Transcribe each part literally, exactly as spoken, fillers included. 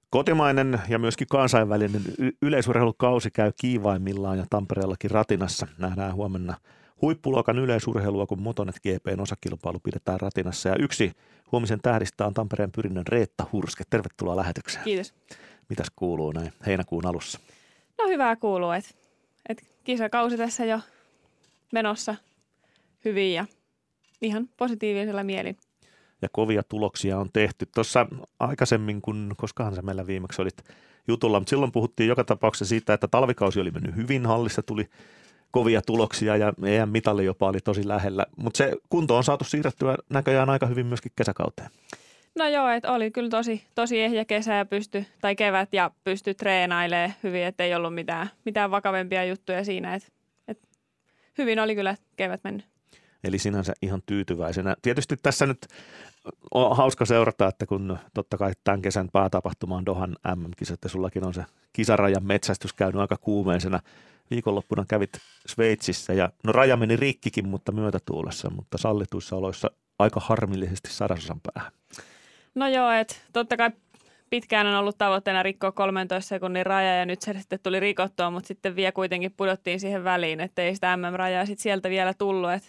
Kotimainen ja myöskin kansainvälinen y- yleisurheilukausi käy kiivaimmillaan ja Tampereellakin Ratinassa. Nähdään huomenna huippuluokan yleisurheilua, kun Motonet G P:n osakilpailu pidetään Ratinassa. Ja yksi huomisen tähdistä on Tampereen Pyrinnön Reetta Hurske. Tervetuloa lähetykseen. Kiitos. Mitäs kuuluu näin heinäkuun alussa? No hyvää kuuluu, että et kisakausi tässä jo menossa hyvin ja ihan positiivisella mielin. Ja kovia tuloksia on tehty. Tuossa aikaisemmin, kun koskahan sä meillä viimeksi olit jutulla, mutta silloin puhuttiin joka tapauksessa siitä, että talvikausi oli mennyt hyvin, hallissa tuli kovia tuloksia ja E M-mitalli jopa oli tosi lähellä. Mutta se kunto on saatu siirrettyä näköjään aika hyvin myöskin kesäkauteen. No joo, että oli kyllä tosi, tosi ehjä kesä ja pysty, tai kevät ja pystyi treenailemaan hyvin, että ei ollut mitään, mitään vakavempia juttuja siinä. Että, että hyvin oli kyllä kevät mennyt. Eli sinänsä ihan tyytyväisenä. Tietysti tässä nyt on hauska seurata, että kun totta kai tämän kesän päätapahtuma on Dohan M M-kisat ja sullakin on se kisarajan metsästys käynyt aika kuumeisena. Viikonloppuna kävit Sveitsissä ja no raja meni rikkikin, mutta myötätuulessa, mutta sallituissa oloissa aika harmillisesti sadasosan päähän. No joo, että totta kai pitkään on ollut tavoitteena rikkoa kolmentoista sekunnin raja ja nyt se sitten tuli rikottua, mutta sitten vielä kuitenkin pudottiin siihen väliin, että ei sitä M M-rajaa sitten sieltä vielä tullut. Että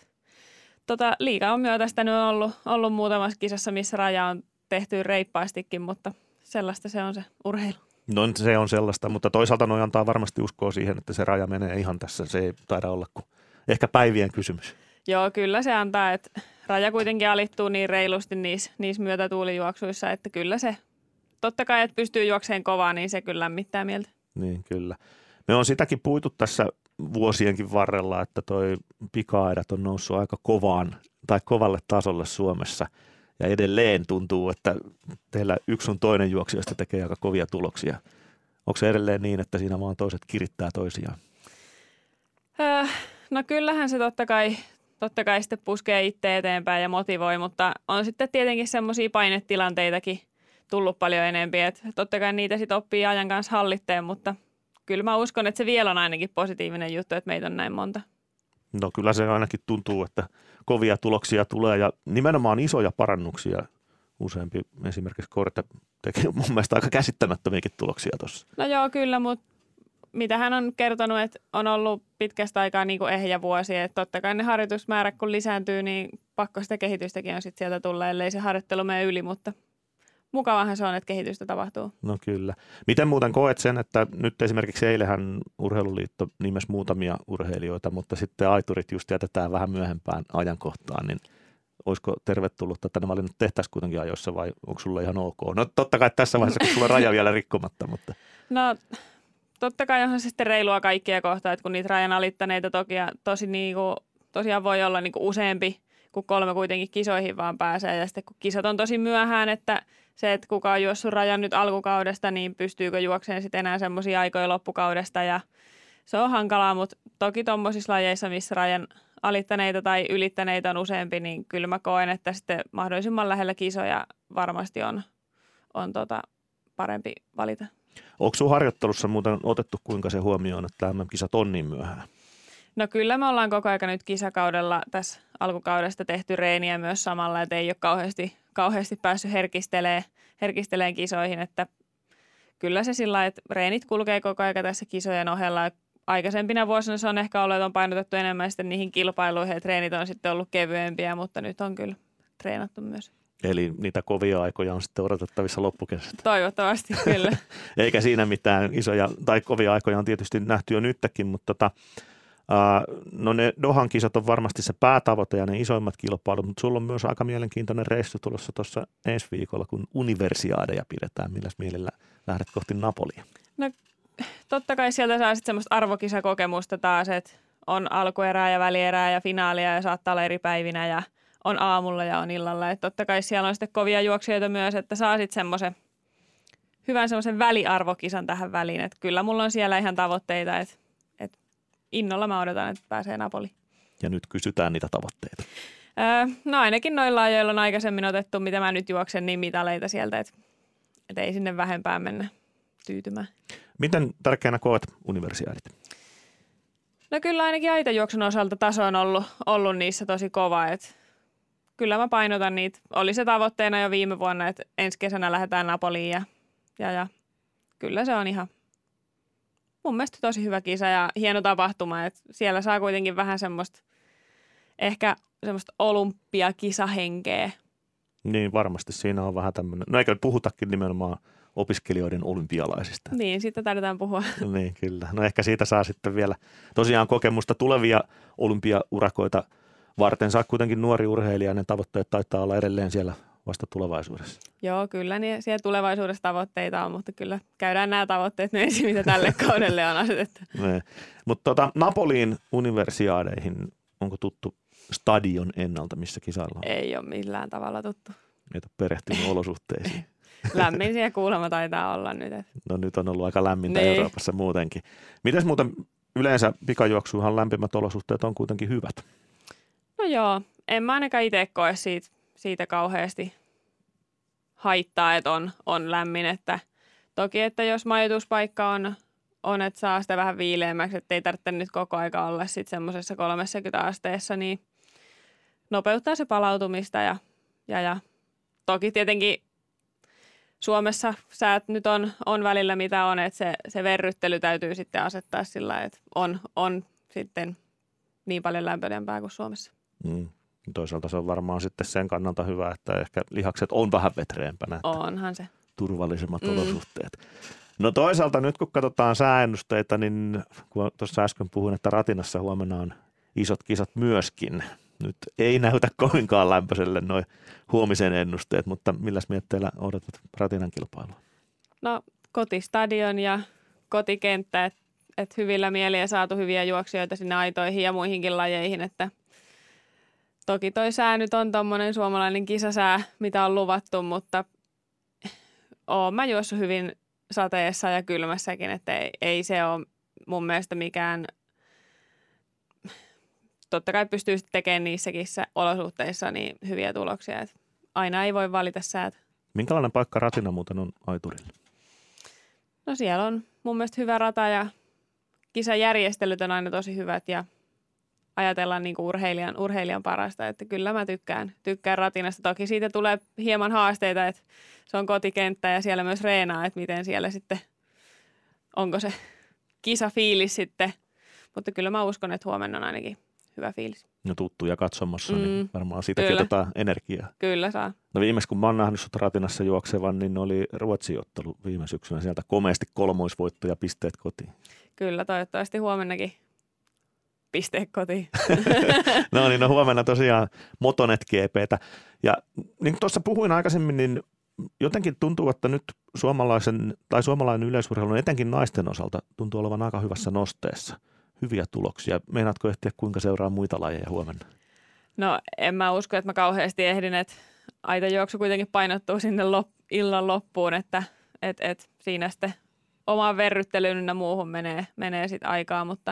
tota, liiga on myötästä nyt ollut, ollut muutamassa kisassa, missä raja on tehty reippaastikin, mutta sellaista se on se urheilu. No se on sellaista, mutta toisaalta noi antaa varmasti uskoa siihen, että se raja menee ihan tässä. Se ei taida olla kuin ehkä päivien kysymys. Joo, kyllä se antaa, että raja kuitenkin alittuu niin reilusti niissä, niissä myötätuulijuoksuissa, että kyllä se, totta kai, että pystyy juokseen kovaa, niin se kyllä lämmittää mieltä. Niin, kyllä. Me on sitäkin puitu tässä vuosienkin varrella, että toi pika-aidat on noussut aika kovaan tai kovalle tasolle Suomessa. Ja edelleen tuntuu, että teillä yksi on toinen juoksijoista tekee aika kovia tuloksia. Onko se edelleen niin, että siinä vaan toiset kirittää toisiaan? Öö, no kyllähän se totta kai, totta kai sitten puskee itse eteenpäin ja motivoi, mutta on sitten tietenkin semmoisia painetilanteitakin tullut paljon enemmän. Että totta kai niitä sitten oppii ajan kanssa hallitteen, mutta kyllä mä uskon, että se vielä on ainakin positiivinen juttu, että meitä on näin monta. No kyllä se ainakin tuntuu, että kovia tuloksia tulee ja nimenomaan isoja parannuksia. Useampi esimerkiksi Korte tekee mun mielestä aika käsittämättömiäkin tuloksia tuossa. No joo, kyllä, mutta mitä hän on kertonut, että on ollut pitkästä aikaa niin kuin ehjä vuosi, että totta kai ne harjoitusmäärät kun lisääntyy, niin pakko sitä kehitystäkin on sitten sieltä tulla, ellei se harjoittelu mene yli, mutta mukavahan se on, että kehitystä tapahtuu. No kyllä. Miten muuten koet sen, että nyt esimerkiksi eilähän Urheiluliitto nimesi muutamia urheilijoita, mutta sitten aiturit just jätetään vähän myöhempään ajankohtaan, niin olisiko tervetullutta, että ne valinnut tehtäisiin kuitenkin ajoissa vai onko sulla ihan ok? No totta kai tässä vaiheessa, kun sulla on raja vielä rikkomatta, mutta... No totta kai onhan se sitten reilua kaikkia kohtaa, että kun niitä rajan alittaneita toki, tosi niinku, tosiaan voi olla niinku useampi, kun kolme kuitenkin kisoihin vaan pääsee ja sitten kun kisat on tosi myöhään, että se, että kuka on juossut rajan nyt alkukaudesta, niin pystyykö juokseen sitten enää semmoisia aikoja loppukaudesta ja se on hankalaa, mutta toki tuommoisissa lajeissa, missä rajan alittaneita tai ylittäneitä on useampi, niin kyllä mä koen, että sitten mahdollisimman lähellä kisoja varmasti on, on tota parempi valita. Onko sun harjoittelussa muuten otettu kuinka se huomioon, että M M-kisat on niin myöhään? No kyllä me ollaan koko ajan nyt kisakaudella tässä alkukaudesta tehty reeniä myös samalla, että ei ole kauheasti, kauheasti päässyt herkistelemään, herkistelemään kisoihin, että kyllä se sillä lailla, että reenit kulkee koko ajan tässä kisojen ohella. Aikaisempina vuosina se on ehkä ollut, että on painotettu enemmän sitten niihin kilpailuihin, että treenit on sitten ollut kevyempiä, mutta nyt on kyllä treenattu myös. Eli niitä kovia aikoja on sitten odotettavissa loppukesästä. Toivottavasti, kyllä. Eikä siinä mitään isoja tai kovia aikoja on tietysti nähty jo nytkin, mutta tota, uh, no ne Dohan kisat on varmasti se päätavoite ja ne isoimmat kilpailut, mutta sulla on myös aika mielenkiintoinen reissu tulossa tuossa ensi viikolla, kun universiaadeja pidetään. Milläs mielellä lähdet kohti Napolia? No totta kai sieltä saa sitten semmoista arvokisakokemusta taas, että on alkuerää ja välierää ja finaalia ja saattaa olla eri päivinä ja on aamulla ja on illalla. Että totta kai siellä on sitten kovia juoksijoita myös, että saa sitten semmoisen hyvän semmoisen väliarvokisan tähän väliin. Että kyllä mulla on siellä ihan tavoitteita, että, että innolla mä odotan, että pääsee Napoliin. Ja nyt kysytään niitä tavoitteita. Öö, no ainakin noilla ajoilla on aikaisemmin otettu, mitä mä nyt juoksen, niin mitaleita sieltä, että, että ei sinne vähempään mennä tyytymään. Miten tärkeänä koet universiaadit? No kyllä ainakin aitajuoksun osalta taso on ollut, ollut niissä tosi kova, että kyllä mä painotan niitä. Oli se tavoitteena jo viime vuonna, että ensi kesänä lähdetään Napoliin ja, ja, ja kyllä se on ihan mun mielestä tosi hyvä kisa ja hieno tapahtuma, että siellä saa kuitenkin vähän semmoista, ehkä semmoista olympiakisahenkeä. Niin, varmasti siinä on vähän tämmöinen, no eikä puhutakin nimenomaan opiskelijoiden olympialaisista. Niin, siitä taidetaan puhua. Niin, kyllä. No ehkä siitä saa sitten vielä tosiaan kokemusta tulevia olympiaurakoita varten. Saa kuitenkin nuori urheilija, ne tavoitteet taitaa olla edelleen siellä vasta tulevaisuudessa. Joo, kyllä niin siellä tulevaisuudessa tavoitteita on, mutta kyllä käydään nämä tavoitteet nyt ensin, mitä tälle kaudelle on asetettu. Mutta tota, Napoliin universiaadeihin, onko tuttu stadion ennalta, missä kisaillaan? Ei ole millään tavalla tuttu. Et ole perehtynyt olosuhteisiin. Lämmin siellä kuulemma taitaa olla nyt. Et. No nyt on ollut aika lämmintä niin. Euroopassa muutenkin. Mites muuten yleensä pikajuoksuhan lämpimät olosuhteet on kuitenkin hyvät? No joo, en mä ainakaan itse koe siitä, siitä kauheasti haittaa, että on, on lämmin. Että toki, että jos majoituspaikka on, on, että saa sitä vähän viileämmäksi, että ei tarvitse nyt koko aika olla sitten semmoisessa kolmekymmentä asteessa, niin nopeuttaa se palautumista ja, ja, ja toki tietenkin Suomessa säät nyt on, on välillä mitä on, että se, se verryttely täytyy sitten asettaa sillä lailla, että on, on sitten niin paljon lämpöisempää kuin Suomessa. Mm. Toisaalta se on varmaan sitten sen kannalta hyvä, että ehkä lihakset on vähän vetreämpänä. Onhan se. Turvallisemmat mm. olosuhteet. No toisaalta nyt kun katsotaan sääennusteita, niin kun tuossa äsken puhuin, että Ratinassa huomenna on isot kisat myöskin. Nyt ei näytä kovinkaan lämpöiselle nuo huomisen ennusteet, mutta milläs mietteillä odotat Ratinan kilpailua? No kotistadion ja kotikenttä, että et hyvillä mieliä saatu hyviä juoksijoita sinne aitoihin ja muihinkin lajeihin, että toki toi sää nyt on tommonen suomalainen kisasää, mitä on luvattu, mutta oon mä juossut hyvin sateessa ja kylmässäkin, että ei, ei se ole mun mielestä mikään, totta kai pystyy tekemään niissäkin olosuhteissa niin hyviä tuloksia, että aina ei voi valita säätä. Minkälainen paikka Ratina muuten on aiturille? No siellä on mun mielestä hyvä rata ja kisajärjestelyt on aina tosi hyvät ja ajatellaan niin kuin urheilijan, urheilijan parasta, että kyllä mä tykkään, tykkään Ratinasta. Toki siitä tulee hieman haasteita, että se on kotikenttä ja siellä myös reenaa, että miten siellä sitten, onko se kisafiilis sitten, mutta kyllä mä uskon, että huomenna on ainakin hyvä fiilis. No tuttuja katsomassa, mm, niin varmaan siitä kyllä. otetaan energiaa. Kyllä saa. No viimeis kun mä oon nähnyt sut Ratinassa juoksevan, niin oli Ruotsi-ottelu viime syksynä sieltä komeasti kolmoisvoitto ja pisteet kotiin. Kyllä, toivottavasti huomennakin pisteet kotiin. No niin, no huomenna tosiaan Motonet G P:tä. Ja niin kuin tuossa puhuin aikaisemmin, niin jotenkin tuntuu, että nyt suomalaisen tai suomalainen yleisurheilu, etenkin naisten osalta, tuntuu olevan aika hyvässä nosteessa. Hyviä tuloksia. Meinaatko ehtiä, kuinka seuraa muita lajeja huomenna? No en mä usko, että mä kauheasti ehdin, että aitajuoksu kuitenkin painottuu sinne lop, illan loppuun, että et, et siinä sitten omaan verryttelyyn ja muuhun menee, menee sitten aikaa, mutta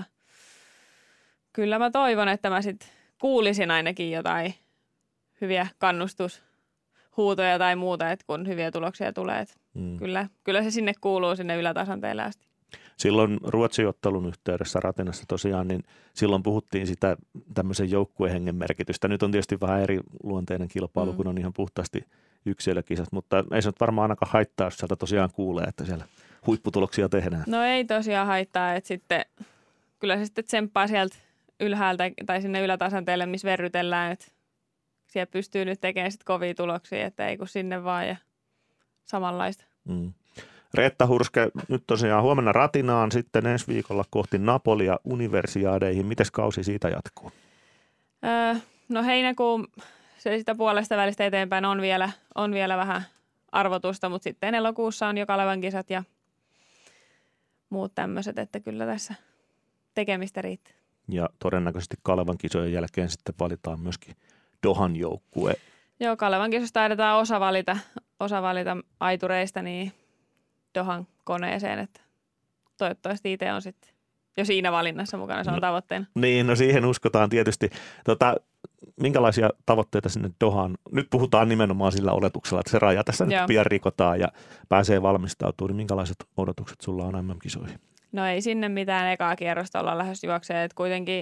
kyllä mä toivon, että mä sitten kuulisin ainakin jotain hyviä kannustushuutoja tai muuta, että kun hyviä tuloksia tulee. Mm. Kyllä, kyllä se sinne kuuluu sinne ylätasanteelle asti. Silloin Ruotsi-ottelun yhteydessä Ratinassa tosiaan, niin silloin puhuttiin sitä tämmöisen joukkuehengen merkitystä. Nyt on tietysti vähän eri luonteinen kilpailu, mm. kun on ihan puhtaasti yksilökisat, mutta ei se nyt varmaan ainakaan haittaa, jos sieltä tosiaan kuulee, että siellä huipputuloksia tehdään. No ei tosiaan haittaa, että sitten kyllä se sitten tsemppaa sieltä ylhäältä tai sinne ylätasanteelle, missä verrytellään, että siellä pystyy nyt tekemään sitten kovia tuloksia, että ei kun sinne vaan ja samanlaista. Mm. Reetta Hurske, nyt tosiaan huomenna Ratinaan, sitten ensi viikolla kohti Napolia universiaadeihin. Mites kausi siitä jatkuu? Öö, no heinäkuun se sitä puolesta välistä eteenpäin on vielä, on vielä vähän arvotusta, mutta sitten elokuussa on jo Kalevan kisat ja muut tämmöiset, että kyllä tässä tekemistä riittää. Ja todennäköisesti Kalevan kisojen jälkeen sitten valitaan myöskin Dohan joukkue. Joo, Kalevan kisosta taidetaan osa valita, osa valita aitureista, niin Dohan koneeseen, että toivottavasti itse on sitten jo siinä valinnassa mukana, se on no, tavoitteena. Niin, no siihen uskotaan tietysti. Tota, minkälaisia tavoitteita sinne Dohaan? Nyt puhutaan nimenomaan sillä oletuksella, että se raja tässä Joo. nyt pian rikotaan ja pääsee valmistautumaan. Niin minkälaiset odotukset sulla on M M-kisoihin? No ei sinne mitään ekaa kierrosta olla lähes juokseen, että kuitenkin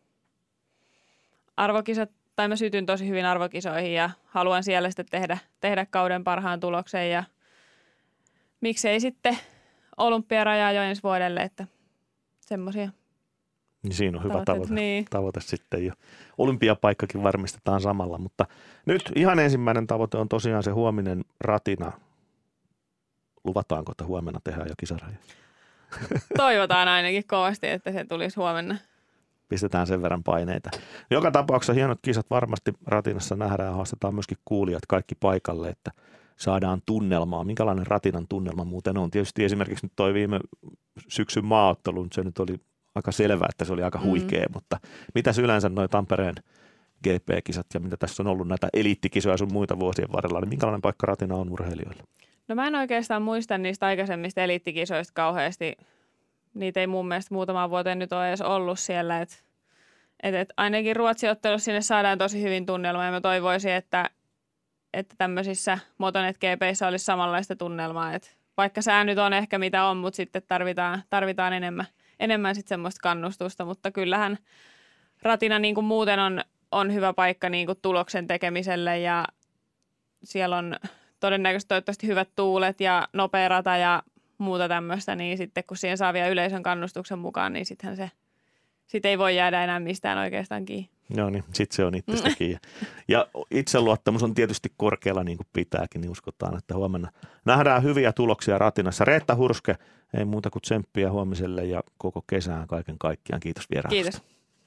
arvokisat, tai mä sytyn tosi hyvin arvokisoihin ja haluan siellä sitten tehdä, tehdä kauden parhaan tuloksen ja miksei sitten olympiarajaa jo ensi vuodelle, että semmoisia. Niin siinä on hyvä tavoite, niin. tavoite sitten jo. Olympiapaikkakin varmistetaan samalla, mutta nyt ihan ensimmäinen tavoite on tosiaan se huominen ratina. Luvataanko, että huomenna tehdään jo kisaraja? Toivotaan ainakin kovasti, että se tulisi huomenna. Pistetään sen verran paineita. Joka tapauksessa hienot kisat varmasti ratinassa nähdään. Haastetaan myöskin kuulijat kaikki paikalle, että saadaan tunnelmaa. Minkälainen ratinan tunnelma muuten on? Tietysti esimerkiksi nyt toi viime syksyn maaottelu, se nyt oli aika selvää, että se oli aika huikea, mm. mutta mitäs yleensä noi Tampereen G P-kisat ja mitä tässä on ollut näitä eliittikisoja sun muita vuosien varrella, niin minkälainen paikka ratina on urheilijoilla? No mä en oikeastaan muista niistä aikaisemmista eliittikisoista kauheasti. Niitä ei mun mielestä muutamaan vuoteen nyt ole edes ollut siellä. Et, et, et ainakin Ruotsi-ottelussa sinne saadaan tosi hyvin tunnelmaa ja mä toivoisin, että, että tämmöisissä Motonet G P:issä olisi samanlaista tunnelmaa. Et vaikka sää nyt on ehkä mitä on, mutta sitten tarvitaan, tarvitaan enemmän, enemmän sitten semmoista kannustusta. Mutta kyllähän ratina niin kuin muuten on, on hyvä paikka niin kuin tuloksen tekemiselle ja siellä on todennäköisesti toivottavasti hyvät tuulet ja nopea rata ja muuta tämmöistä, niin sitten kun siihen saa vielä yleisön kannustuksen mukaan, niin sittenhän se sit ei voi jäädä enää mistään oikeastaan kiinni. Joo niin, sitten se on itsestäkin. Ja itseluottamus on tietysti korkealla niin kuin pitääkin, niin uskotaan, että huomenna nähdään hyviä tuloksia ratinassa. Reetta Hurske, ei muuta kuin tsemppiä huomiselle ja koko kesään kaiken kaikkiaan. Kiitos vierailusta. Kiitos.